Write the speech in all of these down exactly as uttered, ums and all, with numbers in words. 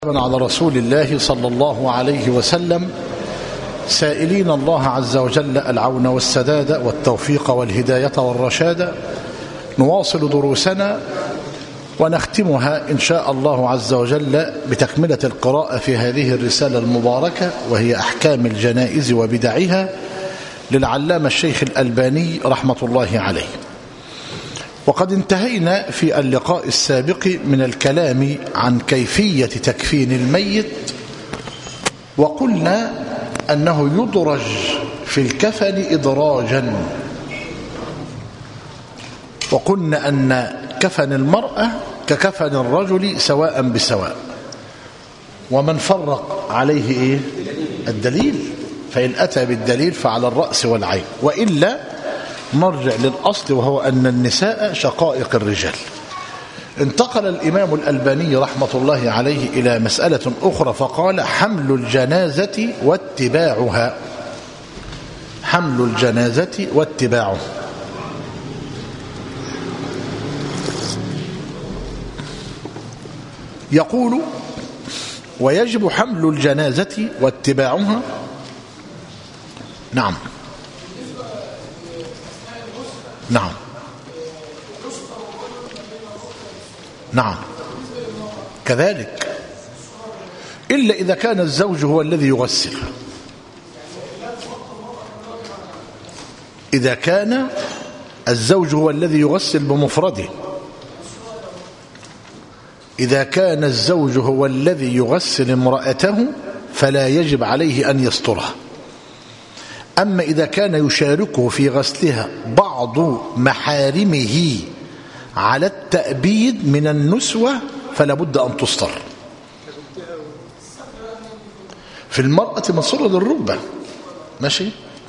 على رسول الله صلى الله عليه وسلم، سائلين الله عز وجل العون والسداد والتوفيق والهداية والرشاد. نواصل دروسنا ونختمها إن شاء الله عز وجل بتكملة القراءة في هذه الرسالة المباركة، وهي أحكام الجنائز وبدعها للعلامة الشيخ الألباني رحمة الله عليه. وقد انتهينا في اللقاء السابق من الكلام عن كيفية تكفين الميت، وقلنا أنه يدرج في الكفن إدراجا، وقلنا أن كفن المرأة ككفن الرجل سواء بسواء، ومن فرق عليه إيه؟ الدليل، فإن أتى بالدليل فعلى الرأس والعين، وإلا نرجع للأصل وهو أن النساء شقائق الرجال. انتقل الإمام الألباني رحمة الله عليه إلى مسألة أخرى فقال: حمل الجنازة واتباعها. حمل الجنازة واتباعها. يقول: ويجب حمل الجنازة واتباعها. نعم نعم نعم كذلك، إلا إذا كان الزوج هو الذي يغسل. إذا كان الزوج هو الذي يغسل بمفرده، إذا كان الزوج هو الذي يغسل امرأته فلا يجب عليه أن يسترها. أما إذا كان يشاركه في غسلها بعض محارمه على التأبيد من النسوة فلا بد أن تستر. في المرأة مصر للركبة، ماشي.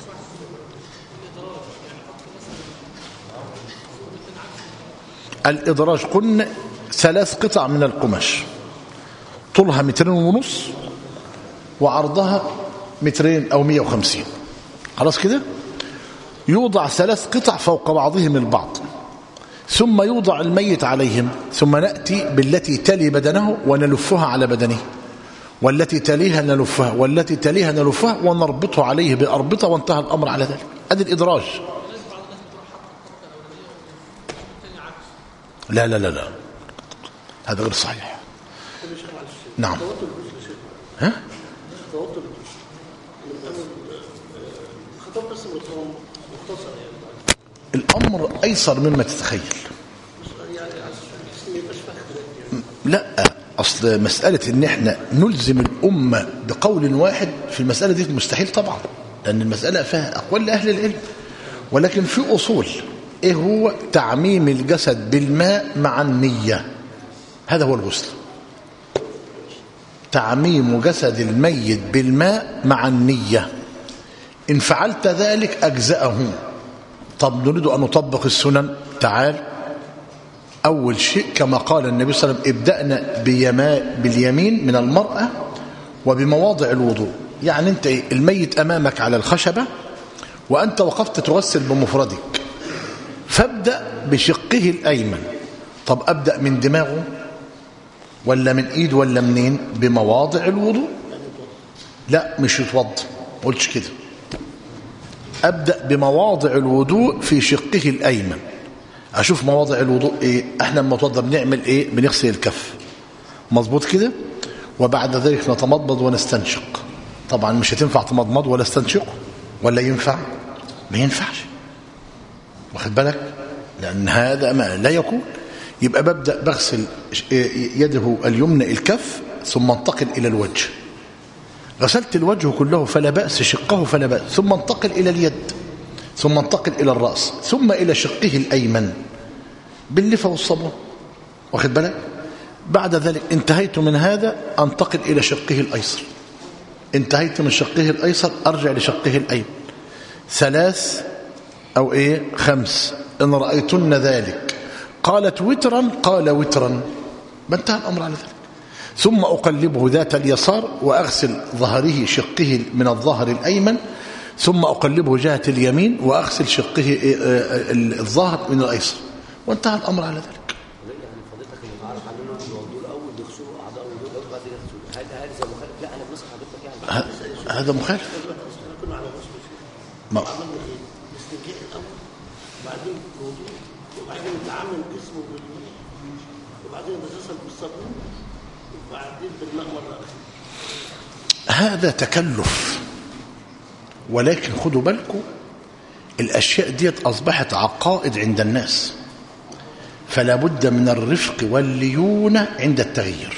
الإدراج قلنا ثلاث قطع من القماش، طولها مترين ونص وعرضها مترين أو مية وخمسين، خلاص كده. يوضع ثلاث قطع فوق بعضهم البعض، ثم يوضع الميت عليهم، ثم نأتي بالتي تلي بدنه ونلفها على بدنه، والتي تليها نلفها، والتي تليها نلفها، ونربطه عليه بأربطة، وانتهى الأمر على ذلك. هذا الإدراج. لا لا لا لا هذا غير صحيح. نعم. ها؟ الأمر أيسر مما تتخيل. لا، أصل مسألة إن إحنا نلزم الأمة بقول واحد في المسألة دي مستحيل طبعا، لأن المسألة فيها أقوال لأهل العلم، ولكن في أصول. إيه هو؟ تعميم الجسد بالماء مع النية، هذا هو الغسل. تعميم جسد الميت بالماء مع النية، إن فعلت ذلك أجزأه. طب نريد أن نطبق السنن، تعال. أول شيء كما قال النبي صلى الله عليه وسلم: ابدأنا باليمين من المرأة وبمواضع الوضوء. يعني أنت الميت أمامك على الخشبة وأنت وقفت تغسل بمفردك، فابدأ بشقه الأيمن. طب أبدأ من دماغه ولا من إيد ولا منين؟ بمواضع الوضوء. لا، مش يتوضى، ما قلتش كده. أبدأ بمواضع الوضوء في شقه الأيمن. أشوف مواضع الوضوء إيه. إحنا لما نتوضى بنعمل إيه؟ بنغسل الكف، مظبوط كده، وبعد ذلك نتمضمض ونستنشق. طبعا مش هتنفع تمضمض ولا استنشق، ولا ينفع؟ ما ينفعش، واخد بالك؟ لأن هذا ما لا يكون. يبقى ببدأ بغسل يده اليمنى الكف، ثم انتقل إلى الوجه. غسلت الوجه كله فلا بأس، شقه فلا بأس، ثم انتقل إلى اليد، ثم انتقل إلى الرأس، ثم إلى شقه الأيمن باللفة والصبون، واخد بالك؟ بعد ذلك انتهيت من هذا، انتقل إلى شقه الأيسر. انتهيت من شقه الأيسر، أرجع لشقه الأيمن. ثلاث أو إيه خمس إن رأيتن ذلك. قالت وترا، قال وترا، ما انتهى الأمر على ذلك. ثم أقلبه ذات اليسار وأغسل ظهره شقه من الظهر الأيمن، ثم أقلبه جهة اليمين وأغسل شقه الظهر من الأيسر، وانتهى الأمر على ذلك. هذا زي مخالف؟ لا انا بنصح حضرتك يعني هذا مخالف. كنا على غسل ما عملنا ايه؟ الاستنجاء الاول وبعدين الوضوء وبعدين تعامل جسمه بالماء وبعدين نغسل بالصابون وبعدين بالماء مره اخرى. هذا تكلف، ولكن خدوا بالكم الاشياء ديت اصبحت عقائد عند الناس، فلا بد من الرفق والليونة عند التغيير.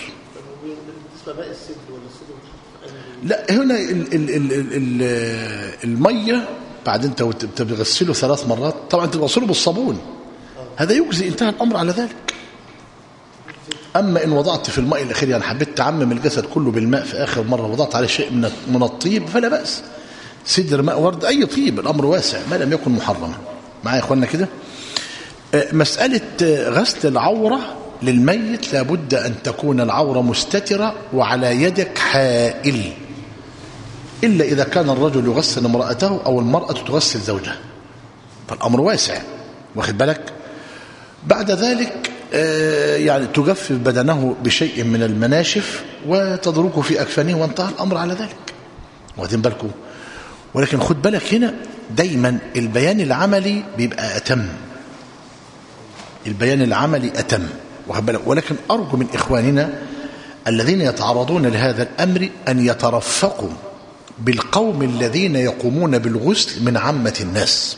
لا هنا ال ال ال ال ال المية بعد انت بتغسله ثلاث مرات طبعا تغسله بالصابون، هذا يجزي، انتهى الامر على ذلك. اما ان وضعت في الماء الاخير يعني حبيت تعمم الجسد كله بالماء في اخر مره وضعت عليه شيء من من الطيب فلا باس، سدر ماء ورد اي طيب، الامر واسع ما لم يكن محرما. معايا يا اخوانا كده؟ مسألة غسل العورة للميت لابد أن تكون العورة مستترة وعلى يدك حائل، إلا إذا كان الرجل يغسل امرأته أو المرأة تغسل زوجها، فالأمر واسع، واخد بالك. بعد ذلك يعني تجفف بدنه بشيء من المناشف وتضركه في أكفانه وانتهى الأمر على ذلك، واخدين بالكم. ولكن خد بالك هنا دايما البيان العملي بيبقى أتم، البيان العملي أتم، ولكن أرجو من إخواننا الذين يتعرضون لهذا الأمر أن يترفقوا بالقوم الذين يقومون بالغسل من عامة الناس،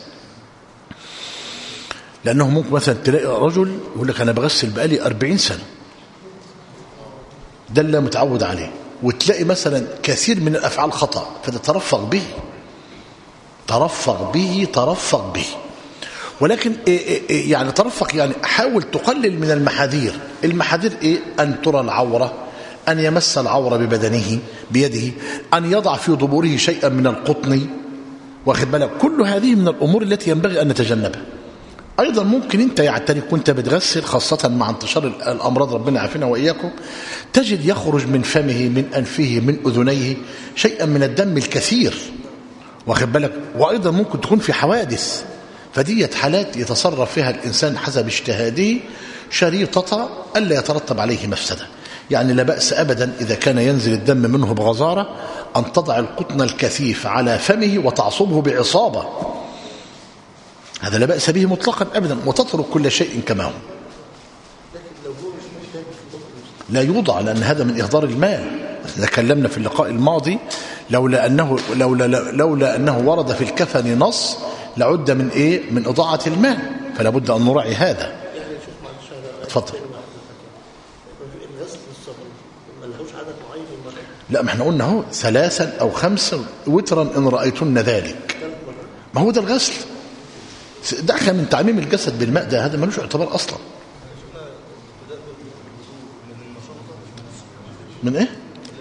لأنه ممكن مثلا تلاقي رجل يقول لك أنا بغسل بقالي أربعين سنة، ده اللي متعود عليه، وتلاقي مثلا كثير من الأفعال خطأ فتترفق به، ترفق به ترفق به ولكن يعني ترفق يعني حاول تقلل من المحاذير. المحاذير ايه؟ ان ترى العوره، ان يمس العوره ببدنه بيده، ان يضع في ضبوره شيئا من القطن، واخد بالك. كل هذه من الامور التي ينبغي ان نتجنبها. ايضا ممكن انت يعتني كنت بتغسل خاصه مع انتشار الامراض ربنا يعافينا واياكم، تجد يخرج من فمه من انفه من اذنيه شيئا من الدم الكثير، واخد بالك. وايضا ممكن تكون في حوادث، فديت حالات يتصرف فيها الإنسان حسب اجتهاده شريطة ألا يترتب عليه مفسدة. يعني لا بأس أبدا إذا كان ينزل الدم منه بغزارة أن تضع القطن الكثيف على فمه وتعصبه بعصابة، هذا لا بأس به مطلقا أبدا، وتترك كل شيء كما هو. لا يوضع، لأن هذا من إهدار المال. تكلمنا في اللقاء الماضي لولا أنه, لولا لولا أنه ورد في الكفن نص لعد من ايه؟ من اضاعه المال، فلا بد ان نراعي هذا. اتفضل. لا ما احنا قلنا اهو ثلاثا او خمسا وترا ان رايتن ذلك، ما هو ده الغسل. دعك من تعميم الجسد بالماء، ده هذا ملوش اعتبار اصلا. من ايه؟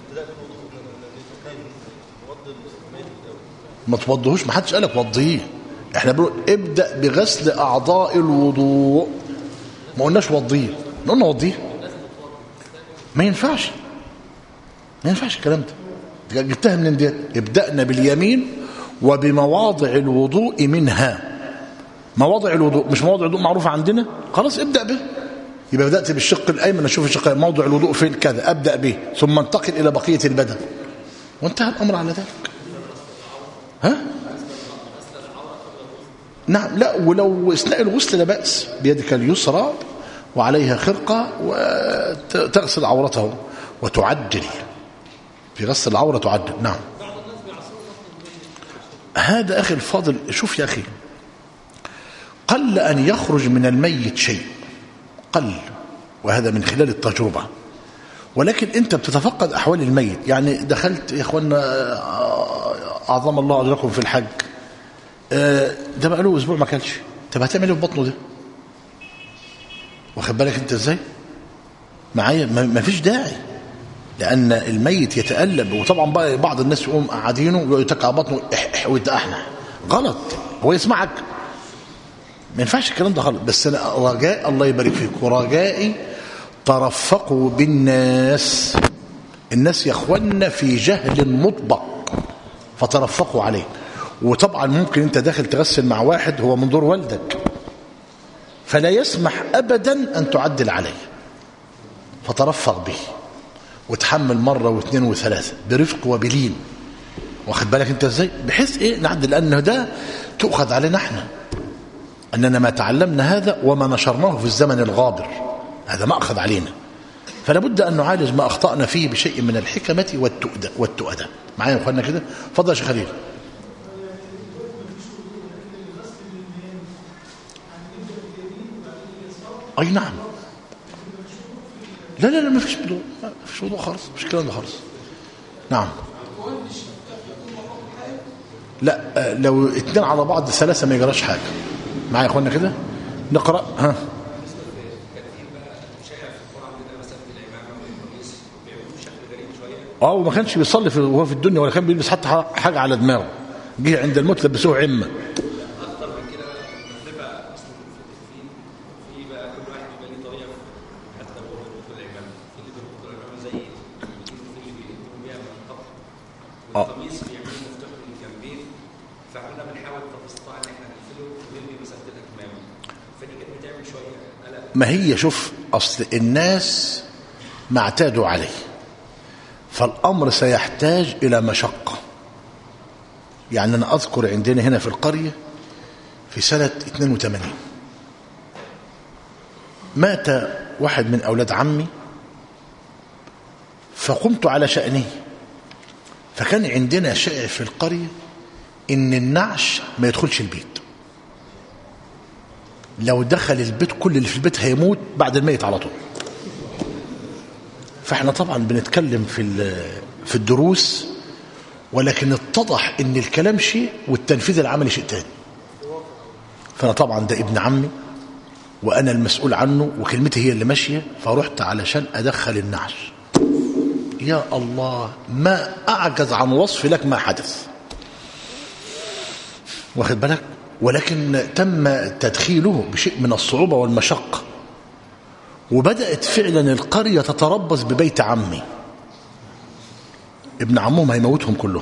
ما توضهوش، ما حدش قالك وضيه، احنا بنقول ابدأ بغسل اعضاء الوضوء، ما قلناش وضيه، قلنا وضيه. ما ينفعش ما ينفعش الكلام ده، جبتها من ديت. ابدأنا باليمين وبمواضع الوضوء منها، مواضع الوضوء مش مواضع الوضوء معروفة عندنا، خلاص ابدأ به. يبقى بدأت بالشق الأيمن، أشوف الشق موضع الوضوء فين كذا، أبدأ به ثم انتقل إلى بقية البدن وانتهى الأمر على ذلك. ها؟ نعم. لا ولو اثناء الغسل لا بأس، بيدك اليسرى وعليها خرقة وتغسل عورته وتعجل في غسل العورة، تعجل. نعم. هذا أخي الفاضل، شوف يا أخي، قل أن يخرج من الميت شيء، قل، وهذا من خلال التجربة، ولكن أنت بتتفقد أحوال الميت. يعني دخلت يا إخوانا أعظم الله أجركم في الحج، ده بقى له أسبوع ما كانش، طب هتعمل ايه في بطنه ده؟ واخد بالك أنت إزاي؟ معايا ما فيش داعي، لأن الميت يتألم. وطبعا بقى بعض الناس يقوم قاعدينه ويتكع بطنه ويتأحنح، غلط، هو يسمعك، ما ينفعش الكلام ده خالص. بس أنا رجاء الله يبارك فيك، ورجائي ترفقوا بالناس، الناس يا اخوانا في جهل مطبق، فترفقوا عليه. وطبعا ممكن انت داخل تغسل مع واحد هو من دور والدك، فلا يسمح ابدا ان تعدل عليه، فترفق به. وتحمل مرة واثنين وثلاثة برفق وبلين، واخد بالك انت ازاي، بحيث ايه نعدل، لأنه ده تؤخذ علينا احنا أننا ما تعلمنا هذا وما نشرناه في الزمن الغابر، هذا ما أخذ علينا، فلا بد أن نعالج ما أخطأنا فيه بشيء من الحكمة والتؤدة والتؤدة. معايا يا أخوانا كده؟ فضل يا شيخ خليل. أي نعم. لا لا لا ما فيش وضوء، ما فيش وضوء خالص، مش الكلام ده خالص. نعم. لا لو اتنين على بعض ثلاثة ما يجراش حاجة. معايا يا أخوانا كده؟ نقرأ. ها. اه وما كانش بيصلي في وهو في الدنيا، ولا كان بيلبس حتى حاجه على دماغه، جه عند الموت لبسوه عمه. اكتر من كده بتبقى اصلا في في بقى كل واحد بيبقى ليه طريقه، حتى لو هو بيربط العمامه، في اللي بيربط العمامه زي اللي بيقوم بيها من الطبخ، والقميص بيعملوه مفتوح من الجنبين، فاحنا بنحاول نستطيع ان احنا نقفله ونرمي مسافه الاكمام، فدي كانت بتعمل شويه قلق. ما هي شوف، اصل الناس ما اعتادوا عليه، فالأمر سيحتاج إلى مشقة. يعني أنا أذكر عندنا هنا في القرية في سنة اثنين وثمانين مات واحد من أولاد عمي، فقمت على شأنه، فكان عندنا شائع في القرية إن النعش ما يدخلش البيت، لو دخل البيت كل اللي في البيت هيموت بعد الميت على طول. فاحنا طبعا بنتكلم في في الدروس، ولكن اتضح ان الكلام شيء والتنفيذ العملي شيء تاني. فانا طبعا ده ابن عمي وانا المسؤول عنه وكلمتي هي اللي ماشيه، فرحت علشان ادخل النعش. يا الله ما اعجز عن وصف لك ما حدث، واخد بالك، ولكن تم تدخيله بشيء من الصعوبه والمشقه، وبدأت فعلا القرية تتربص ببيت عمي. ابن عمهم هيموتهم كلهم.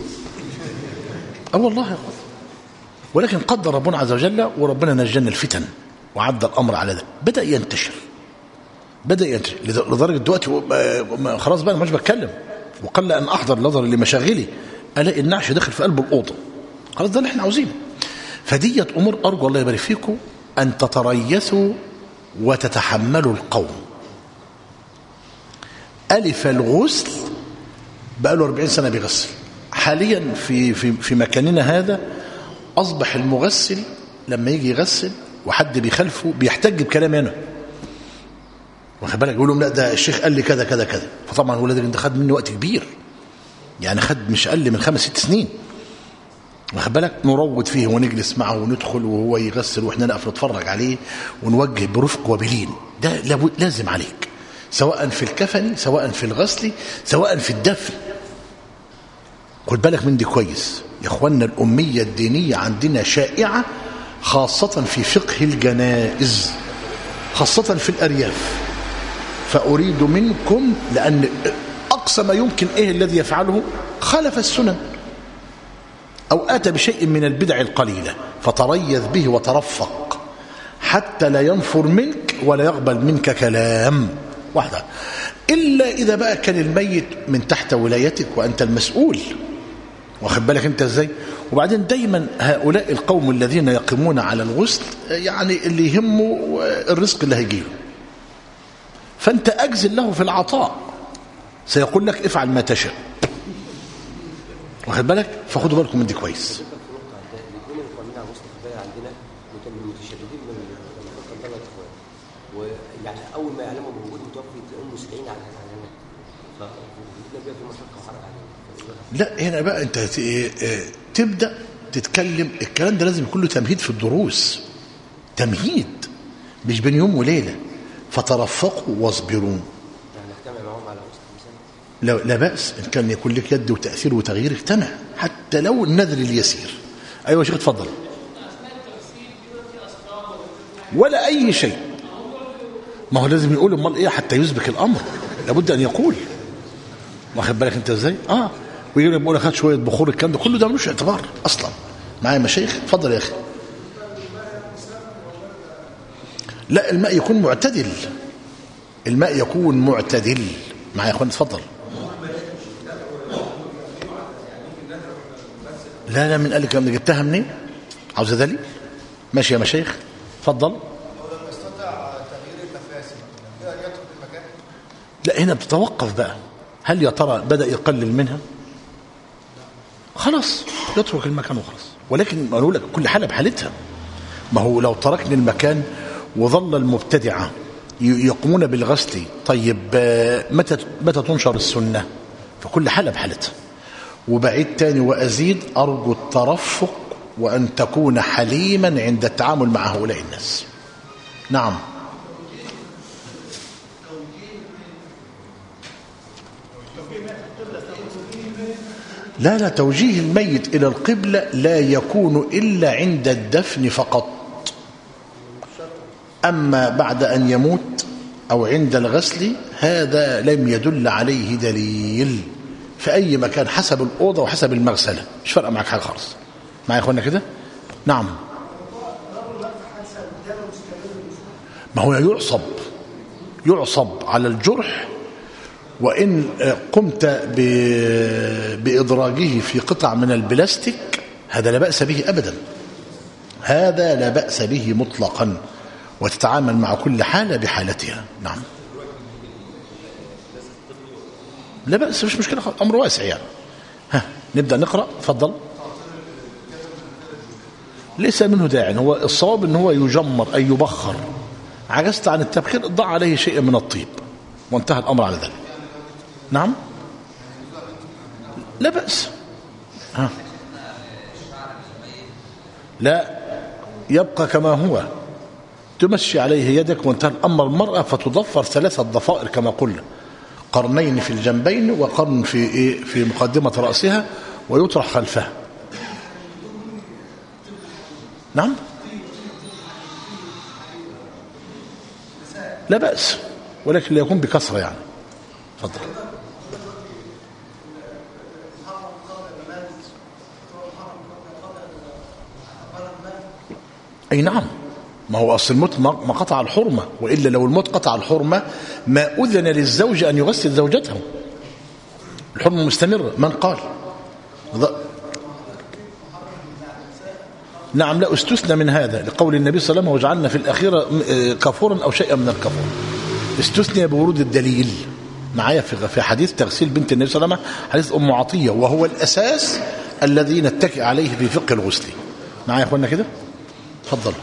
اه والله يا أخوة. ولكن قدر ربنا عز وجل وربنا نجانا الفتن وعدى الأمر على ده. بدأ ينتشر بدأ ينتشر لدرجة دلوقتي خلاص بقى أنا مش بتكلم، وقل أن أحضر نظر لمشاغلي ألاقي النعش داخل في قلب الأوضة. خلاص ده اللي احنا عاوزينه. فديت أمور أرجو الله يبارك فيكم أن تتريثوا وتتحملوا القوم. ألف الغسل بقى له أربعين سنة بيغسل، حاليا في في في مكاننا هذا أصبح المغسل لما يجي يغسل وحد بيخالفه بيحتج بكلام هنا، واخد بالك، يقول لهم لا ده الشيخ قال لي كذا كذا كذا. فطبعا هو ده خد مني وقت كبير، يعني خد مش أقل من خمس ست سنين، واخد بالك، نروض فيه ونجلس معه وندخل وهو يغسل واحنا نقف نتفرج عليه ونوجه برفق وبلين. ده لازم عليك، سواء في الكفن سواء في الغسل سواء في الدفن. خد بالك من دي كويس يا اخوانا. الأمية الدينية عندنا شائعة، خاصة في فقه الجنائز، خاصة في الأرياف. فأريد منكم، لأن أقصى ما يمكن إيه الذي يفعله خالف السنن أو أتى بشيء من البدع القليلة، فتريث به وترفق حتى لا ينفر منك ولا يقبل منك كلام واحدة، إلا إذا بقى كان الميت من تحت ولايتك وأنت المسؤول، واخد بالك أنت إزاي. وبعدين دايما هؤلاء القوم الذين يقيمون على الغسل يعني اللي يهمه الرزق اللي هيجيله، فأنت أجزل له في العطاء، سيقول لك افعل ما تشاء، واخد بالك. فخدوا بالكم من دي كويس. ويعني اول ما يعلموا بوجود متوفي تلاقيهم مستعين على الاعلانات، فبيبقى في مشقه وحرج عليهم. لا هنا بقى انت تبدا تتكلم، الكلام ده لازم يكون له تمهيد في الدروس، تمهيد مش بين يوم وليله. فترفقوا واصبروا، يعني نجتمع معهم على وسط لا, مثلا، لا بأس إن كان يكون لك يد وتأثير وتغيير، اجتمع حتى لو النذر اليسير. أيوة يا شيخ اتفضل. ولا أي شيء، ما هو لازم يقول امال ايه حتى يسبك الامر، لابد ان يقول، واخد بالك انت ازاي. اه ويقول بيقول خد شويه بخور، الكلام ده كله ده ملوش اعتبار اصلا. معايا مشايخ؟ اتفضل يا اخي. لا الماء يكون معتدل، الماء يكون معتدل، معايا يا اخوان؟ اتفضل. لا لا، من قال لك لما جبتها منين؟ عاوز دليل؟ ماشي يا مشايخ، اتفضل. لو لم يستطع تغيير المفاسد يترك المكان؟ لا، هنا بتتوقف بقى، هل يا ترى بدأ يقلل منها؟ خلاص يترك المكان وخلاص. ولكن قالوا لك كل حالة بحالتها. ما هو لو تركني المكان وظل المبتدعة يقومون بالغسل، طيب متى متى تنشر السنة؟ فكل حالة بحالتها. وبعيد تاني وأزيد، أرجو الترفق وأن تكون حليما عند التعامل مع هؤلاء الناس. نعم. لا لا، توجيه الميت إلى القبلة لا يكون إلا عند الدفن فقط. أما بعد أن يموت أو عند الغسل هذا لم يدل عليه دليل. في أي مكان حسب الأوضة وحسب المغسلة، مش فارقة معك حاجة خالص. معايا يا أخوانا كده؟ نعم. ما هو يعصب يعصب على الجرح، وإن قمت بإدراجه في قطع من البلاستيك هذا لا بأس به أبدا، هذا لا بأس به مطلقا، وتتعامل مع كل حالة بحالتها. نعم، لا بأس، مش مشكلة، أمر واسع يعني. ها، نبدأ نقرأ. تفضل. ليس منه داع، هو الصواب أنه هو يجمر أي يبخر. عجزت عن التبخير ضع عليه شيء من الطيب وانتهى الأمر على ذلك. نعم، لا بأس. ها. لا، يبقى كما هو، تمشي عليه يدك وانتهى الأمر. المرأة فتضفر ثلاثة ضفائر كما قلنا، قرنين في الجنبين وقرن في إيه في مقدمة رأسها، ويطرح خلفها. نعم، لا بأس، ولكن لا يكون بكثرة يعني. تفضل. أي نعم، ما هو أصل الموت ما قطع الحرمة، وإلا لو الموت قطع الحرمة ما أذن للزوج أن يغسل زوجته. الحرمة مستمرة. من قال؟ نعم، لا استثنى من هذا لقول النبي صلى الله عليه وسلم وجعلنا في الأخيرة كفورا أو شيئا من الكفور، استثنى بورود الدليل. معايا في حديث تغسيل بنت النبي صلى الله عليه وسلم، حديث أم عطية، وهو الأساس الذي نتكئ عليه في فقه الغسل. معايا يا أخوانا كده؟ تفضل.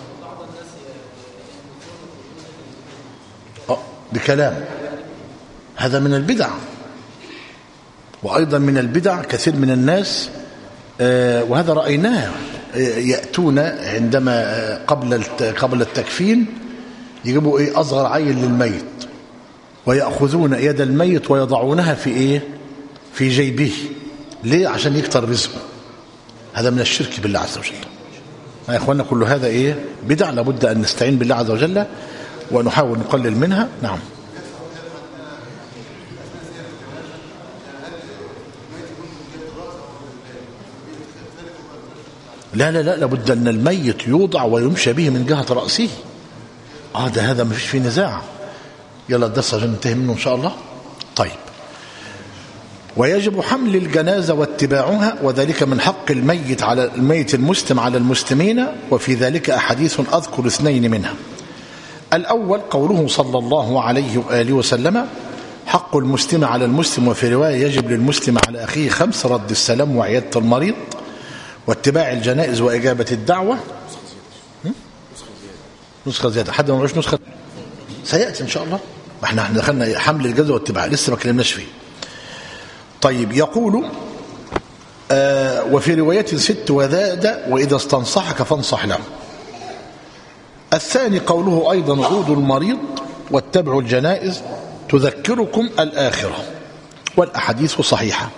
بكلام، هذا من البدع. وأيضا من البدع كثير من الناس، وهذا رأيناه، يأتون عندما قبل قبل التكفين يجيبوا إيه أصغر عيل للميت، ويأخذون يد الميت ويضعونها في إيه في جيبه. ليه؟ عشان يكتر رزقه. هذا من الشرك بالله عز وجل. يا إخواننا كل هذا إيه بدع، لابد أن نستعين بالله عز وجل ونحاول نقلل منها. نعم. لا لا لا، لابد أن الميت يوضع ويمشى به من جهة رأسه. آه ده هذا ما فيش فيه نزاع. يلا الدرس عشان ننتهي منه إن شاء الله. طيب. ويجب حمل الجنازة واتباعها، وذلك من حق الميت على الميت المسلم على المسلمين، وفي ذلك أحاديث أذكر اثنين منها. الأول قوله صلى الله عليه وآله وسلم: حق المسلم على المسلم، وفي رواية يجب للمسلم على أخيه خمس: رد السلام وعيادة المريض واتباع الجنائز وإجابة الدعوة. نسخة زيادة، حد ما معوش نسخة سيأتي إن شاء الله. احنا دخلنا حمل الجنازة واتباع، لسه ما كلمناش فيه. طيب، يقول آه وفي رواية ست: وذاد وإذا استنصحك فانصح له. الثاني قوله أيضا: عودوا المريض واتبعوا الجنائز تذكركم الآخرة، والأحاديث صحيحة.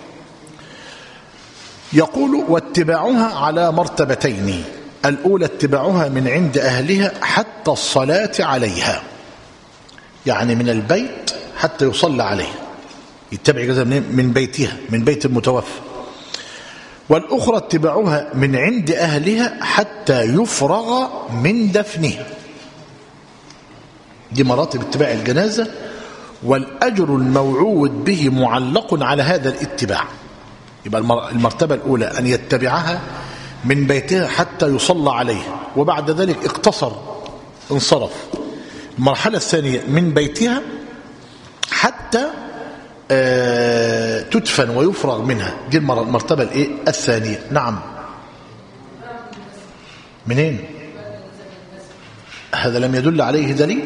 يقول: واتباعها على مرتبتين: الأولى اتباعها من عند أهلها حتى الصلاة عليها، يعني من البيت حتى يصلى عليه، يتبع جزء من بيتها، من بيت المتوفى. والأخرى اتباعها من عند أهلها حتى يفرغ من دفنها. دي مراتب اتباع الجنازة، والأجر الموعود به معلق على هذا الاتباع. يبقى المرتبة الأولى أن يتبعها من بيتها حتى يصلى عليه، وبعد ذلك اقتصر انصرف. المرحلة الثانية من بيتها حتى تدفن ويفرغ منها، دي المرتبة الايه الثانية. نعم. منين؟ هذا لم يدل عليه دليل.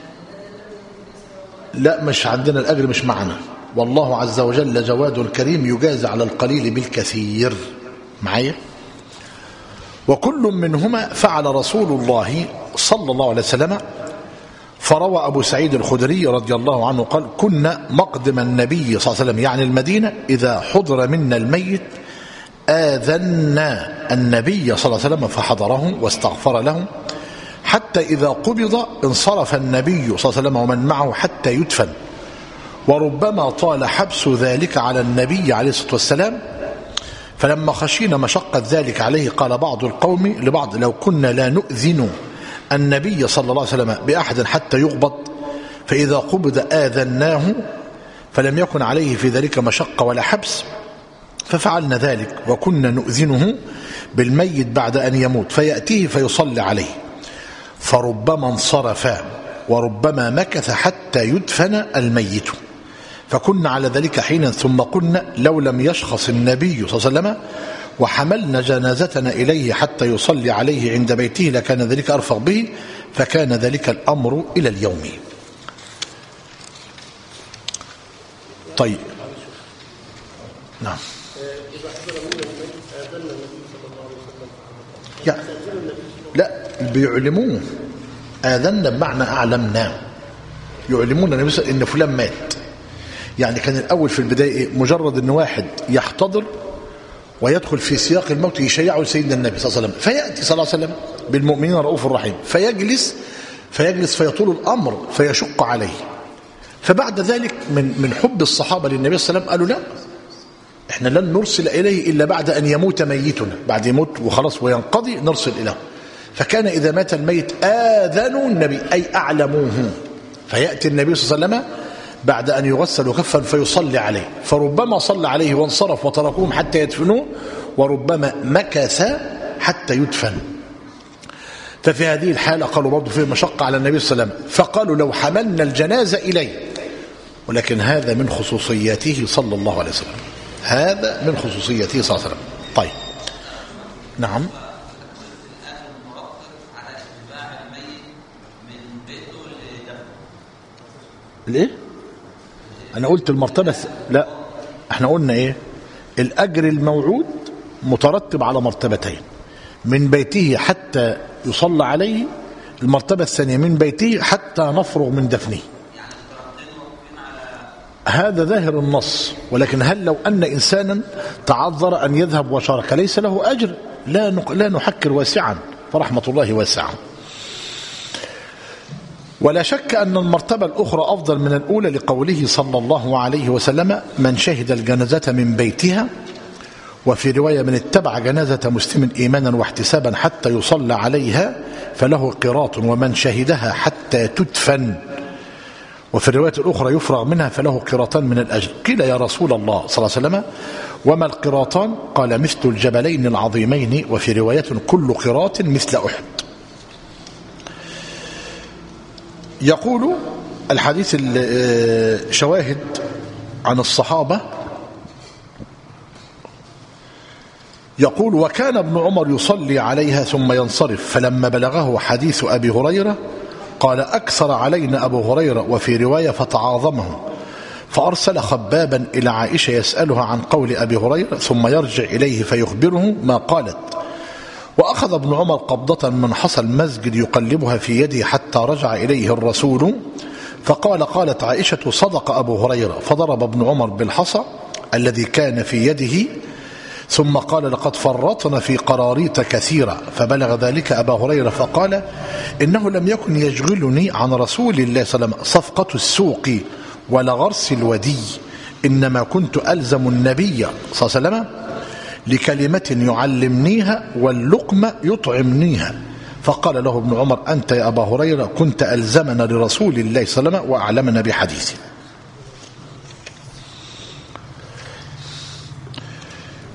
لا، مش عندنا، الأجر مش معنا. والله عز وجل جواد كريم يجازي على القليل بالكثير. معايا؟ وكل منهما فعل رسول الله صلى الله عليه وسلم. فروى أبو سعيد الخدري رضي الله عنه قال: كنا مقدم النبي صلى الله عليه وسلم يعني المدينة إذا حضر منا الميت آذنا النبي صلى الله عليه وسلم فحضره واستغفر له، حتى إذا قبض انصرف النبي صلى الله عليه وسلم ومن معه حتى يدفن. وربما طال حبس ذلك على النبي عليه الصلاة والسلام، فلما خشينا مشقة ذلك عليه قال بعض القوم لبعض: لو كنا لا نؤذن النبي صلى الله عليه وسلم بأحد حتى يقبض، فإذا قبض آذناه، فلم يكن عليه في ذلك مشقة ولا حبس، ففعلنا ذلك. وكنا نؤذنه بالميت بعد أن يموت فيأتيه فيصلي عليه، فربما انصرف وربما مكث حتى يدفن الميت، فكنا على ذلك حينا. ثم قلنا: لو لم يشخص النبي صلى الله عليه وسلم وحملنا جنازتنا إليه حتى يصلي عليه عند بيته لكان ذلك أرفق به، فكان ذلك الأمر إلى اليوم. طيب. نعم. يعني لا، بيعلموه آذنا بمعنى أعلمنا، يعلمون النبي صلى الله عليه وسلم إن فلان مات. يعني كان الأول في البداية مجرد أن واحد يحتضر ويدخل في سياق الموت يشيعه سيدنا النبي صلى الله عليه وسلم، فيأتي صلى الله عليه وسلم بالمؤمنين رؤوف رحيم، فيجلس فيجلس فيطول الأمر فيشق عليه. فبعد ذلك من من حب الصحابة للنبي صلى الله عليه وسلم قالوا: لا، احنا لن نرسل إليه إلا بعد أن يموت ميتنا، بعد يموت وخلاص وينقضي نرسل إليه. فكان إذا مات الميت آذنوا النبي أي أعلموه، فيأتي النبي صلى الله عليه وسلم بعد أن يغسل وكفن فيصلي عليه، فربما صلى عليه وانصرف وتركوهم حتى يدفنوه، وربما مكث حتى يدفن. ففي هذه الحالة قالوا برضو فيه مشقة على النبي صلى الله عليه وسلم، فقالوا: لو حملنا الجنازة إليه. ولكن هذا من خصوصياته صلى الله عليه وسلم، هذا من خصوصياته صلى الله عليه وسلم. طيب. نعم. ليه؟ أنا قلت المرتبة لا، احنا قلنا ايه؟ الأجر الموعود مترتب على مرتبتين: من بيته حتى يصلى عليه، المرتبة الثانية من بيته حتى نفرغ من دفنه. هذا ظاهر النص، ولكن هل لو أن إنسانا تعذر أن يذهب وشارك ليس له أجر؟ لا لا نحكر واسعا، فرحمة الله واسعة. ولا شك أن المرتبة الأخرى أفضل من الأولى لقوله صلى الله عليه وسلم: من شهد الجنازة من بيتها. وفي رواية: من اتبع جنازة مسلم إيمانا واحتسابا حتى يصلى عليها فله قراط، ومن شهدها حتى تدفن. وفي الرواية الأخرى: يفرغ منها فله قراطان من الأجر. قيل: يا رسول الله صلى الله عليه وسلم وما القراطان؟ قال: مثل الجبلين العظيمين. وفي رواية: كل قراط مثل أحد. يقول الحديث شواهد عن الصحابة، يقول: وكان ابن عمر يصلي عليها ثم ينصرف، فلما بلغه حديث أبي هريرة قال: أكثر علينا أبو هريرة. وفي رواية: فتعاظمه، فأرسل خبابا إلى عائشة يسألها عن قول أبي هريرة، ثم يرجع إليه فيخبره ما قالت. وأخذ ابن عمر قبضة من حصى المسجد يقلبها في يده حتى رجع إليه الرسول فقال: قالت عائشة: صدق أبو هريرة. فضرب ابن عمر بالحصى الذي كان في يده، ثم قال: لقد فرطنا في قراريط كثيرة. فبلغ ذلك أبا هريرة فقال: إنه لم يكن يشغلني عن رسول الله صلى الله عليه وسلم صفقة السوق ولا غرس الودي، إنما كنت ألزم النبي صلى الله عليه وسلم لكلمة يعلمنيها واللقمة يطعمنيها. فقال له ابن عمر: أنت يا أبا هريرة كنت ألزمنا لرسول الله صلى الله عليه وسلم وأعلمنا بحديثه.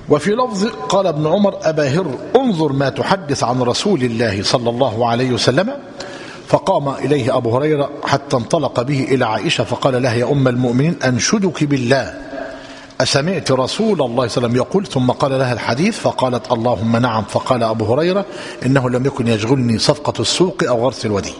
وفي لفظ قال ابن عمر أبا هر انظر ما تحدث عن رسول الله صلى الله عليه وسلم. فقام إليه أبو هريرة حتى انطلق به إلى عائشة فقال لها يا أم المؤمنين أنشدك بالله أسمعت رسول الله صلى الله عليه وسلم يقول؟ ثم قال لها الحديث فقالت اللهم نعم. فقال أبو هريرة إنه لم يكن يشغلني صفقة السوق أو غرس الودي.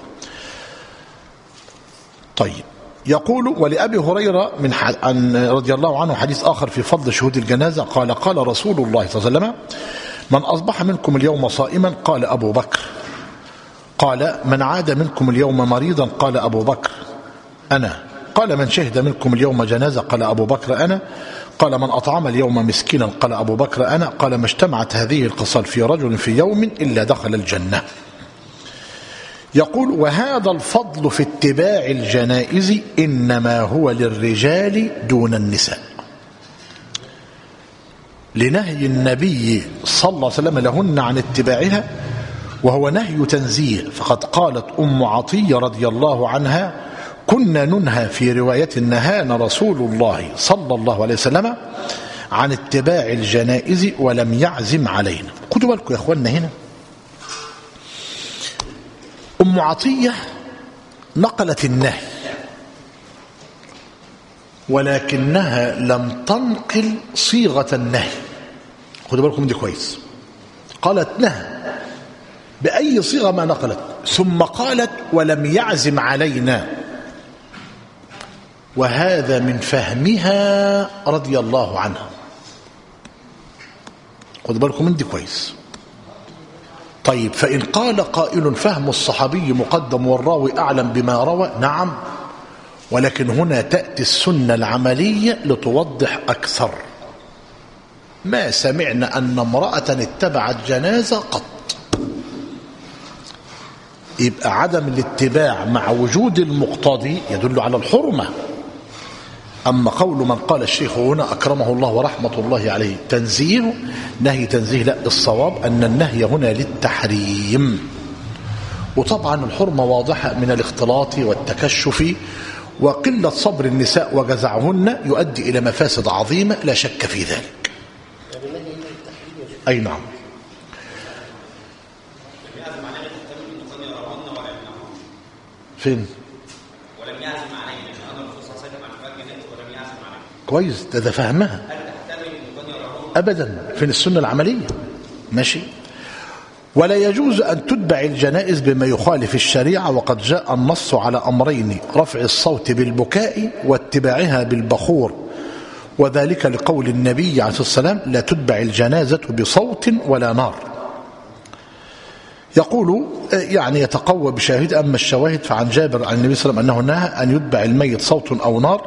طيب يقول ولأبي هريرة من عن رضي الله عنه حديث آخر في فضل شهود الجنازة قال قال رسول الله صلى الله عليه وسلم من أصبح منكم اليوم صائما قال أبو بكر. قال من عاد منكم اليوم مريضا قال أبو بكر أنا. قال من شهد منكم اليوم جنازة قال أبو بكر أنا. قال من أطعم اليوم مسكينا قال أبو بكر أنا. قال ما اجتمعت هذه الخصال في رجل في يوم إلا دخل الجنة. يقول وهذا الفضل في اتباع الجنائز إنما هو للرجال دون النساء، لنهي النبي صلى الله عليه وسلم لهن عن اتباعها، وهو نهي تنزيه. فقد قالت أم عطية رضي الله عنها كنا ننهى في رواية نهانا رسول الله صلى الله عليه وسلم عن اتباع الجنائز ولم يعزم علينا. خدوا بالكم يا اخواننا هنا أم عطية نقلت النهي ولكنها لم تنقل صيغة النهي. خدوا بالكم دي كويس. قالت نهى بأي صيغة ما نقلت، ثم قالت ولم يعزم علينا، وهذا من فهمها رضي الله عنها. خدوا بالكم من دي كويس. طيب فإن قال قائل فهم الصحابي مقدم والراوي أعلم بما روى، نعم، ولكن هنا تأتي السنة العملية لتوضح أكثر. ما سمعنا أن امرأة اتبعت جنازة قط، يبقى عدم الاتباع مع وجود المقتضي يدل على الحرمة. أما قول من قال الشيخ هنا أكرمه الله ورحمة الله عليه تنزيه نهي تنزيه، لا، الصواب أن النهي هنا للتحريم. وطبعا الحرمة واضحة من الاختلاط والتكشف، وقلة صبر النساء وجزعهن يؤدي إلى مفاسد عظيمة لا شك في ذلك. أي نعم. فين؟ ولم يعزم علينا أن الرسول صلى الله عليه وسلم عن فرج نفسه ولم يعزم علينا. كويس، ده, ده فهمها أبدا في السنة العملية. ماشي. ولا يجوز أن تتبع الجنائز بما يخالف الشريعة، وقد جاء النص على أمرين: رفع الصوت بالبكاء واتباعها بالبخور، وذلك لقول النبي عليه الصلاة والسلام لا تتبع الجنازة بصوت ولا نار. يقول يعني يتقوى بشاهد. أما الشواهد فعن جابر عن النبي صلى الله عليه وسلم أنه نهى أن يتبع الميت صوت أو نار.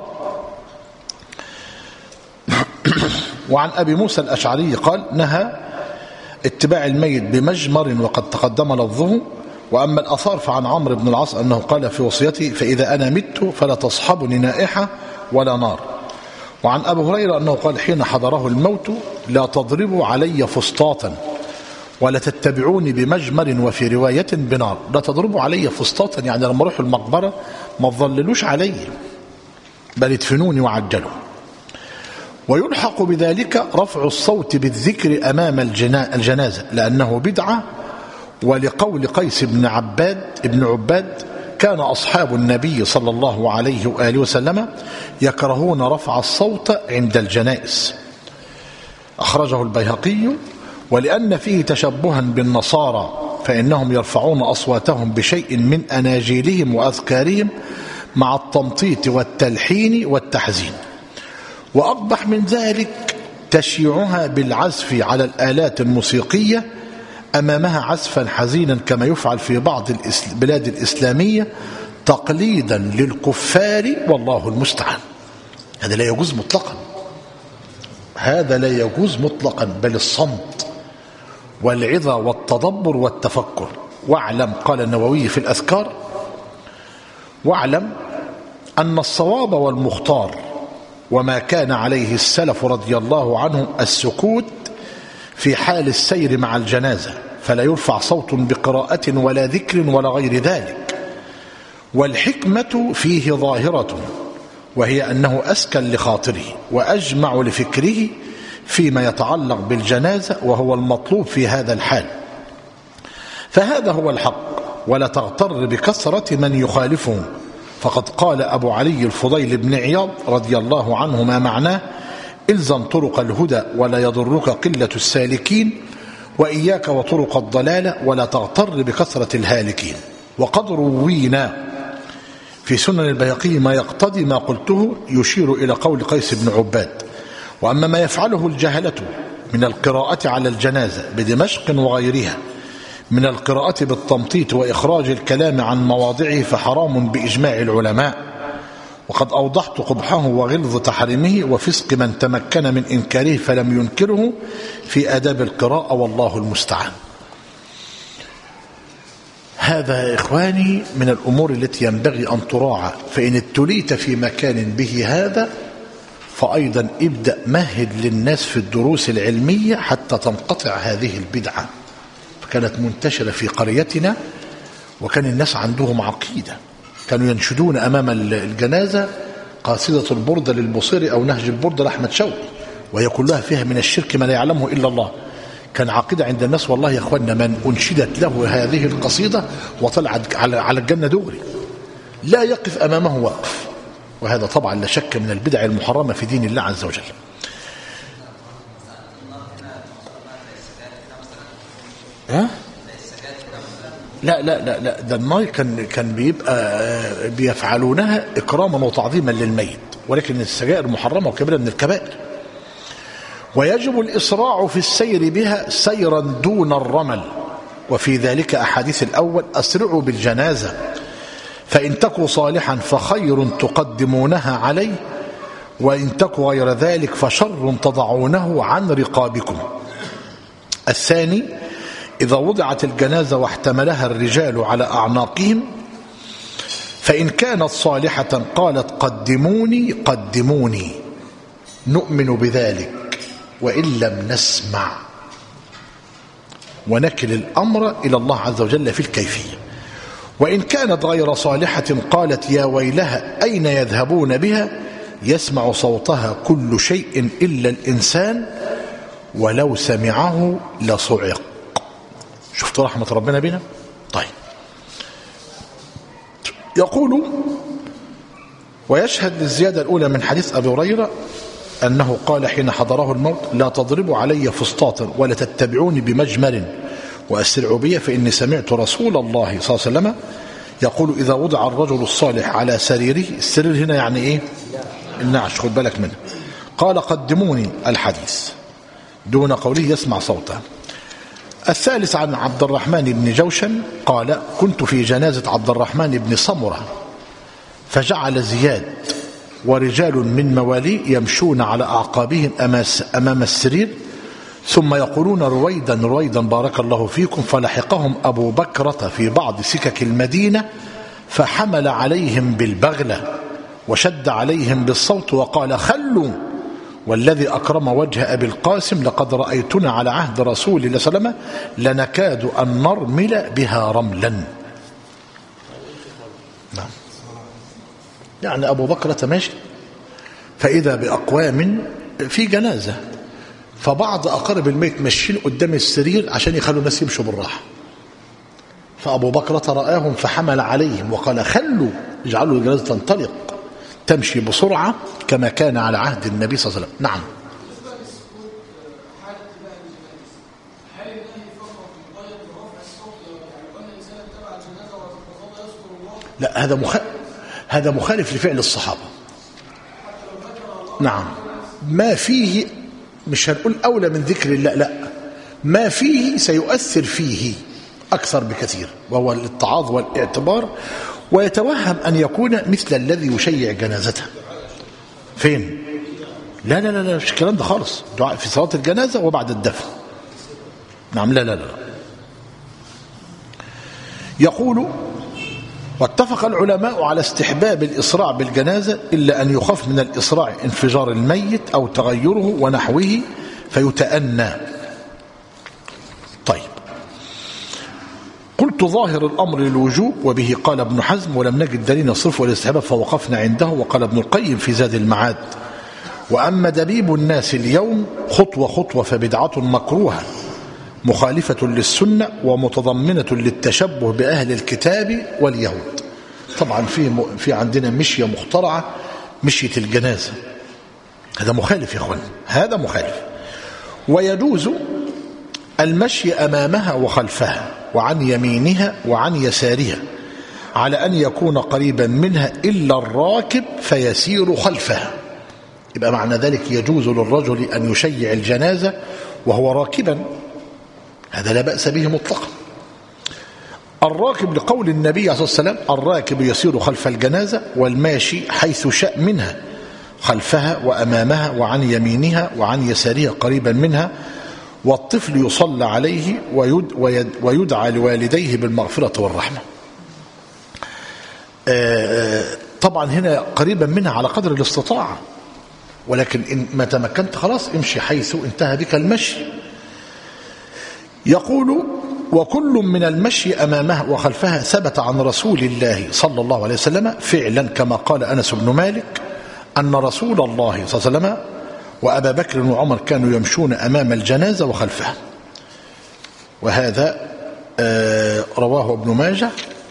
وعن أبي موسى الأشعري قال نهى اتباع الميت بمجمر وقد تقدم لفظه. وأما الأثار فعن عمرو بن العاص أنه قال في وصيته فإذا أنا مت فلا تصحبني نائحة ولا نار. وعن أبي هريرة أنه قال حين حضره الموت لا تضربوا علي فسطاطا ولا تتبعوني بمجمر، وفي رواية بنار. لا تضربوا علي فسطاطا يعني لما اروح المقبرة ما تظللوش علي بل ادفنوني وعجلوا. ويلحق بذلك رفع الصوت بالذكر أمام الجنازة لأنه بدعة، ولقول قيس بن عباد ابن عباد كان أصحاب النبي صلى الله عليه وآله وسلم يكرهون رفع الصوت عند الجنائز. أخرجه البيهقي. ولأن فيه تشبها بالنصارى فإنهم يرفعون أصواتهم بشيء من أناجيلهم وأذكارهم مع التمطيط والتلحين والتحزين. وأقبح من ذلك تشييعها بالعزف على الآلات الموسيقية أمامها عزفا حزينا كما يفعل في بعض البلاد الإسلامية تقليدا للكفار، والله المستعان. هذا لا يجوز مطلقا، هذا لا يجوز مطلقا، بل الصمت والعظة والتدبر والتفكر. واعلم، قال النووي في الأذكار، واعلم أن الصواب والمختار وما كان عليه السلف رضي الله عنهم السكوت في حال السير مع الجنازة، فلا يرفع صوت بقراءة ولا ذكر ولا غير ذلك. والحكمة فيه ظاهرة، وهي أنه أسكن لخاطره وأجمع لفكره فيما يتعلق بالجنازة وهو المطلوب في هذا الحال، فهذا هو الحق، ولا تغتر بكثرة من يخالفه، فقد قال أبو علي الفضيل بن عياض رضي الله عنه ما معناه: إلزم طرق الهدى ولا يضرك قلة السالكين، وإياك وطرق الضلالة ولا تغتر بكثرة الهالكين. وقد روينا في سنن البيهقي ما يقتضي ما قلته، يشير إلى قول قيس بن عباد. وأما ما يفعله الجهلة من القراءة على الجنازة بدمشق وغيرها من القراءة بالتمطيط وإخراج الكلام عن مواضعه فحرام بإجماع العلماء، وقد أوضحت قبحه وغلظ تحريمه وفسق من تمكن من إنكاره فلم ينكره في آداب القراءة، والله المستعان. هذا يا إخواني من الأمور التي ينبغي أن تراعى، فإن ابتليت في مكان به هذا فأيضا ابدأ مهد للناس في الدروس العلمية حتى تنقطع هذه البدعة. فكانت منتشرة في قريتنا، وكان الناس عندهم عقيدة، كانوا ينشدون أمام الجنازة قاصدة البردة للبصيري أو نهج البردة لأحمد شوقي، وهي كلها فيها من الشرك ما لا يعلمه إلا الله. كان عقيدة عند الناس، والله يا أخوانا من أنشدت له هذه القصيدة وطلعت على الجنة دغري لا يقف أمامه وقف. وهذا طبعا لا شك من البدع المحرمة في دين الله عز وجل. ها؟ لا لا لا لا ده النار كان كان بيبقى بيفعلونها إكراما وتعظيما للميت، ولكن السجائر محرمة وكبيرة من الكبائر. ويجب الإسراع في السير بها سيرا دون الرمل، وفي ذلك أحاديث الأول: أسرعوا بالجنازة فإن تكوا صالحا فخير تقدمونها عليه، وإن تكوا غير ذلك فشر تضعونه عن رقابكم. الثاني: إذا وضعت الجنازة واحتملها الرجال على أعناقهم فإن كانت صالحة قالت قدموني قدموني نؤمن بذلك وإن لم نسمع، ونكل الأمر إلى الله عز وجل في الكيفية. وإن كانت غير صالحة قالت يا ويلها أين يذهبون بها، يسمع صوتها كل شيء إلا الإنسان ولو سمعه لصعق. شفتوا رحمة ربنا بنا؟ طيب، يقول: ويشهد للزيادة الأولى من حديث أبي هريرة أنه قال حين حضره الموت: لا تضربوا علي فسطاطا ولا تتبعوني بمجمر وأسرعوا بي، فإني سمعت رسول الله صلى الله عليه وسلم يقول: إذا وضع الرجل الصالح على سريره، السرير هنا يعني إيه؟ النعش، خد بالك منه. قال: قدموني الحديث دون قوله يسمع صوته. الثالث عن عبد الرحمن بن جوشن قال: كنت في جنازة عبد الرحمن بن صمرة، فجعل زياد ورجال من مواليه يمشون على أعقابهم أمام السرير ثم يقولون رويدا رويدا بارك الله فيكم، فلحقهم أبو بكرة في بعض سكك المدينة فحمل عليهم بالبغلة وشد عليهم بالصوت وقال: خلوا والذي أكرم وجه أبي القاسم لقد رأيتنا على عهد رسول الله صلى الله عليه وسلم لنكاد أن نرمل بها رملا. نعم، يعني أبو بكرة ماشي فإذا بأقوام في جنازة، فبعض أقارب الميت ماشيين قدام السرير عشان يخلوا الناس يمشوا بالراحة، فأبو بكرة رآهم فحمل عليهم وقال: خلوا اجعلوا الجنازة تنطلق تمشي بسرعة كما كان على عهد النبي صلى الله عليه وسلم. نعم. لا، هذا مخ... هذا مخالف لفعل الصحابة. نعم، ما فيه مش هنقول أولى من ذكر الله، لا، ما فيه سيؤثر فيه أكثر بكثير، وهو الاتعاظ والاعتبار، ويتوهم أن يكون مثل الذي يشيع جنازته. فين؟ لا لا لا لا مش الكلام ده خالص، دعاء في صلاة الجنازة وبعد الدفن. نعم، لا لا لا. يقول: واتفق العلماء على استحباب الإسراع بالجنازة إلا أن يخاف من الإسراع انفجار الميت أو تغيره ونحوه فيتأنى. طيب، قلت ظاهر الأمر للوجوب، وبه قال ابن حزم، ولم نجد دليل يصرفه والاستحباب فوقفنا عنده. وقال ابن القيم في زاد المعاد: وأما دبيب الناس اليوم خطوة خطوة فبدعة مكروهة مخالفة للسنة ومتضمنة للتشبه بأهل الكتاب واليهود. طبعا في في عندنا مشية مخترعة، مشية الجنازة، هذا مخالف يا اخوان، هذا مخالف. ويجوز المشي أمامها وخلفها وعن يمينها وعن يسارها على أن يكون قريبا منها إلا الراكب فيسير خلفها. يبقى معنى ذلك يجوز للرجل أن يشيع الجنازة وهو راكبا، هذا لا بأس به مطلقا. الراكب لقول النبي عليه الصلاة والسلام الراكب يسير خلف الجنازة والماشي حيث شاء منها خلفها وأمامها وعن يمينها وعن يسارها قريبا منها، والطفل يصلى عليه ويد ويد ويدعى لوالديه بالمغفرة والرحمة. طبعا هنا قريبا منها على قدر الاستطاعة، ولكن إن ما تمكنت خلاص امشي حيث انتهى بك المشي. يقول وكل من المشي أمامها وخلفها ثبت عن رسول الله صلى الله عليه وسلم فعلا، كما قال أنس بن مالك أن رسول الله صلى الله عليه وسلم وأبا بكر وعمر كانوا يمشون أمام الجنازة وخلفها. وهذا رواه ابن ماجه.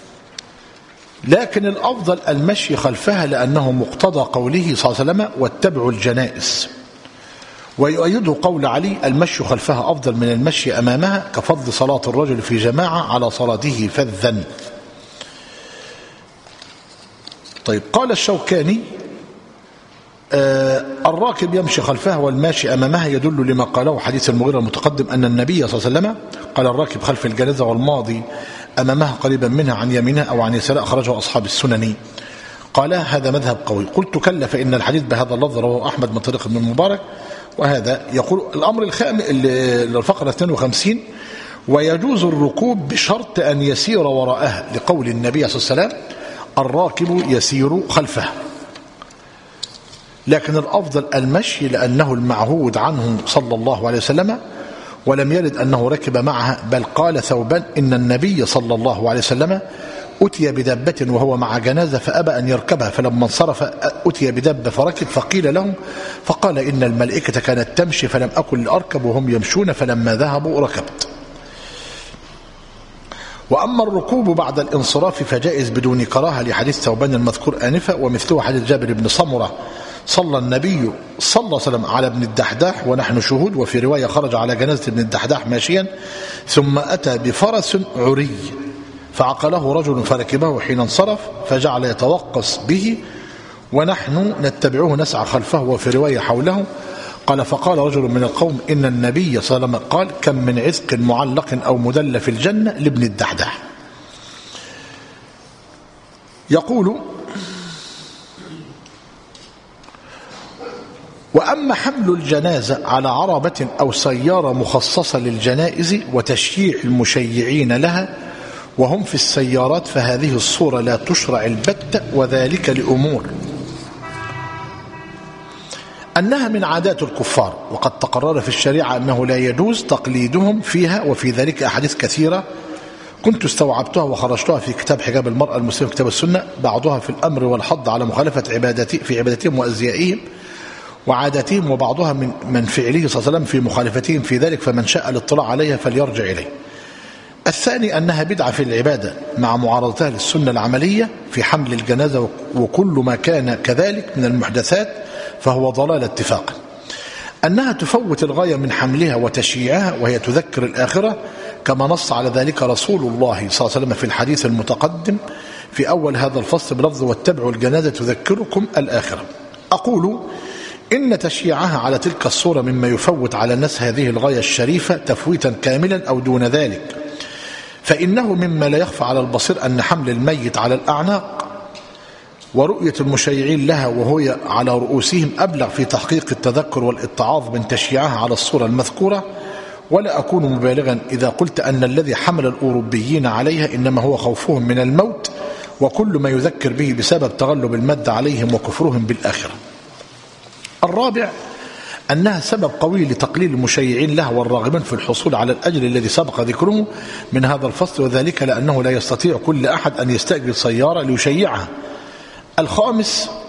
لكن الأفضل المشي خلفها لأنه مقتضى قوله صلى الله عليه وسلم واتبعوا الجنائز. ويؤيده قول علي المشي خلفها أفضل من المشي أمامها كفضل صلاة الرجل في جماعة على صلاته فذا. طيب قال الشوكاني آه الراكب يمشي خلفها والماشي أمامها يدل لما قاله حديث المغيرة المتقدم أن النبي صلى الله عليه وسلم قال الراكب خلف الجنازة والماضي أمامها قريبا منها عن يمينها أو عن يسارها، أخرجه أصحاب السنن. قال هذا مذهب قوي. قلت كلا فإن الحديث بهذا اللفظ رواه أحمد من طريق ابن المبارك. وهذا يقول الأمر الخامس الفقرة اثنين وخمسين ويجوز الركوب بشرط أن يسير وراءها لقول النبي صلى الله عليه وسلم الراكب يسير خلفها. لكن الأفضل المشي لأنه المعهود عنه صلى الله عليه وسلم، ولم يرد أنه ركب معها، بل قال ثوبان إن النبي صلى الله عليه وسلم أتي بدابة وهو مع جنازة فأبى أن يركبها، فلما انصرف أتي بدابة فركب فقيل لهم فقال إن الملائكة كانت تمشي فلم أكن لأركب وهم يمشون فلما ذهبوا ركبت. وأما الركوب بعد الانصراف فجائز بدون كراهة لحديث ثوبان المذكور آنفا، ومثله حديث جابر بن سمرة صلى النبي صلى الله عليه وسلم على ابن الدحداح ونحن شهود، وفي رواية خرج على جنازة ابن الدحداح ماشيا ثم أتى بفرس عري فعقله رجل فركبه حين انصرف فجعل يتوقص به ونحن نتبعه نسعى خلفه، وفي رواية حوله. قال فقال رجل من القوم إن النبي صلى الله عليه وسلم قال كم من عزق معلق أو مدل في الجنة لابن الدحداح. يقول وأما حمل الجنازة على عربة أو سيارة مخصصة للجنائز وتشييع المشيعين لها وهم في السيارات فهذه الصورة لا تشرع البتة، وذلك لأمور أنها من عادات الكفار، وقد تقرر في الشريعة أنه لا يجوز تقليدهم فيها، وفي ذلك أحاديث كثيرة كنت استوعبتها وخرجتها في كتاب حجاب المرأة المسلمة كتاب السنة، بعضها في الأمر والحض على مخالفة عبادتي في عبادتهم وأزيائهم وعاداتهم، وبعضها من من فعله صلى الله عليه وسلم في مخالفتهم في ذلك، فمن شاء الاطلاع عليها فليرجع إليه. الثاني أنها بدعة في العبادة مع معارضتها للسنة العملية في حمل الجنازة، وكل ما كان كذلك من المحدثات فهو ضلال اتفاقا. أنها تفوت الغاية من حملها وتشييعها وهي تذكر الآخرة، كما نص على ذلك رسول الله صلى الله عليه وسلم في الحديث المتقدم في أول هذا الفصل بلفظ واتبعوا الجنازة تذكركم الآخرة. أقول إن تشييعها على تلك الصورة مما يفوت على الناس هذه الغاية الشريفة تفويتا كاملا أو دون ذلك، فإنه مما لا يخفى على البصير أن حمل الميت على الأعناق ورؤية المشيعين لها وهي على رؤوسهم أبلغ في تحقيق التذكر والاتعاظ من تشييعها على الصورة المذكورة. ولا أكون مبالغا إذا قلت أن الذي حمل الأوروبيين عليها إنما هو خوفهم من الموت وكل ما يذكر به بسبب تغلب المادة عليهم وكفرهم بالآخرة. الرابع أنها سبب قوي لتقليل المشيعين لها والراغبين في الحصول على الأجر الذي سبق ذكره من هذا الفصل، وذلك لأنه لا يستطيع كل أحد أن يستأجر سيارة ليشيعها. الخامس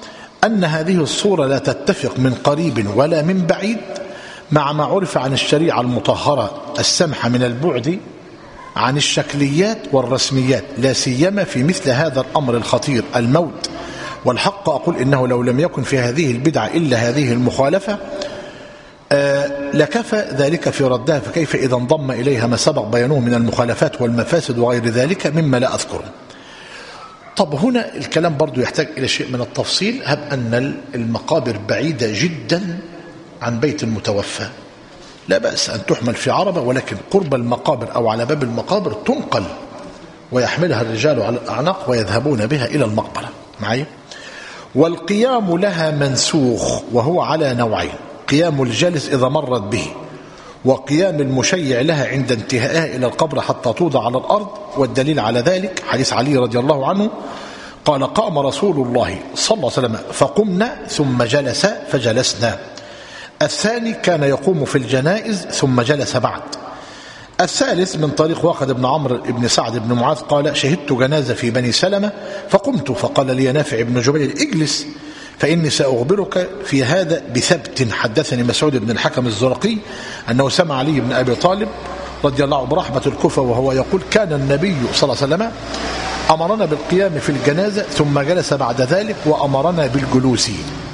أن هذه الصورة لا تتفق من قريب ولا من بعيد مع ما عرف عن الشريعة المطهرة السمحة من البعد عن الشكليات والرسميات، لا سيما في مثل هذا الأمر الخطير الموت. والحق أقول إنه لو لم يكن في هذه البدعة إلا هذه المخالفة آه لكفى ذلك في ردها، فكيف إذا انضم إليها ما سبق بيانه من المخالفات والمفاسد وغير ذلك مما لا أذكره. طب هنا الكلام برضو يحتاج إلى شيء من التفصيل. هب أن المقابر بعيدة جدا عن بيت المتوفى، لا بأس أن تحمل في عربة، ولكن قرب المقابر أو على باب المقابر تنقل ويحملها الرجال على الأعناق ويذهبون بها إلى المقبرة معي. والقيام لها منسوخ، وهو على نوعين: قيام الجالس إذا مرت به، وقيام المشيع لها عند انتهائها إلى القبر حتى توضع على الأرض. والدليل على ذلك حديث علي رضي الله عنه قال: قام رسول الله صلى الله عليه وسلم فقمنا ثم جلس فجلسنا. الثاني كان يقوم في الجنائز ثم جلس بعد. الثالث من طريق واقد بن عمرو بن سعد بن معاذ قال: شهدت جنازة في بني سلمة فقمت فقال لي نافع بن جبير: اجلس فإني سأخبرك في هذا بثبت. حدثني مسعود بن الحكم الزرقي أنه سمع علي بن أبي طالب رضي الله عنه برحمة الكوفة وهو يقول: كان النبي صلى الله عليه وسلم أمرنا بالقيام في الجنازة ثم جلس بعد ذلك وأمرنا بالجلوس.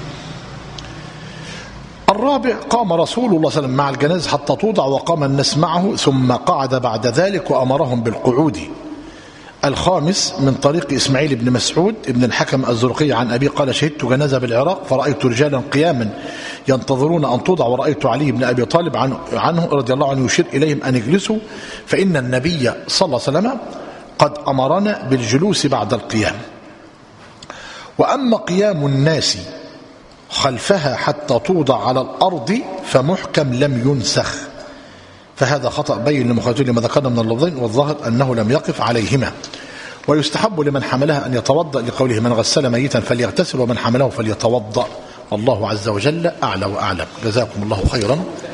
الرابع: قام رسول الله صلى الله عليه وسلم مع الجنازة حتى توضع وقام الناس معه ثم قعد بعد ذلك وأمرهم بالقعود. الخامس من طريق إسماعيل بن مسعود بن الحكم الزرقي عن أبي قال: شهدت جنازة بالعراق فرأيت رجالا قياما ينتظرون أن توضع، ورأيت علي بن أبي طالب عنه, عنه رضي الله عنه يشير إليهم أن يجلسوا، فإن النبي صلى الله عليه وسلم قد أمرنا بالجلوس بعد القيام. وأما قيام الناس خلفها حتى توضع على الأرض فمحكم لم ينسخ، فهذا خطأ بين لمخالفته لما ذكرنا من اللفظين، والظاهر أنه لم يقف عليهما. ويستحب لمن حملها أن يتوضأ لقوله: من غسل ميتا فليغتسل ومن حمله فليتوضأ. الله عز وجل أعلى وأعلم. جزاكم الله خيرا.